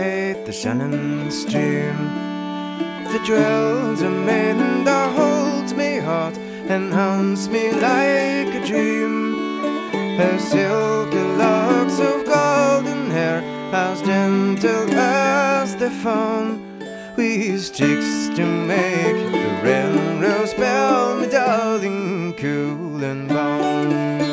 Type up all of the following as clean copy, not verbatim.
beside the Shannon stream. The dwells a maiden that holds me heart and haunts me like a dream. Her silky locks of golden hair, as gentle as the fawn, with sticks to make the red rose spell me darling, cool and bound.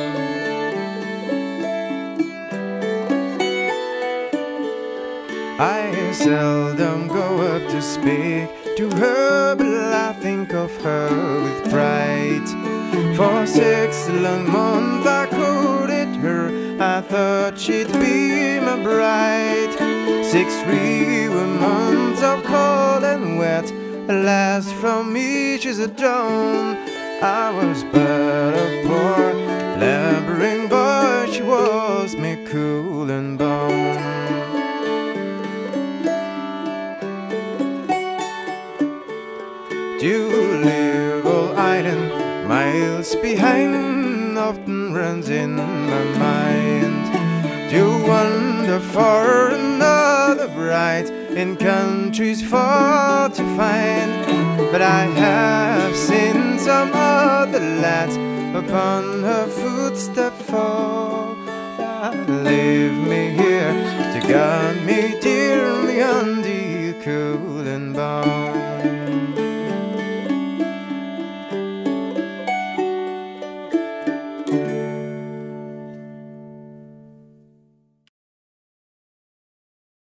I seldom go up to speak to her, but I think of her with pride. For 6 long months I courted her, I thought she'd be my bride. 6 real months of cold and wet, alas from me she's a dawn. I was but a poor blabbering boy, she was me cool and bone. Doolittle Island, miles behind, often runs in my mind. To wander for another bride in countries far to find. But I have seen some other lads upon her footsteps fall. Leave me here to guard me dearly on the cool and bound.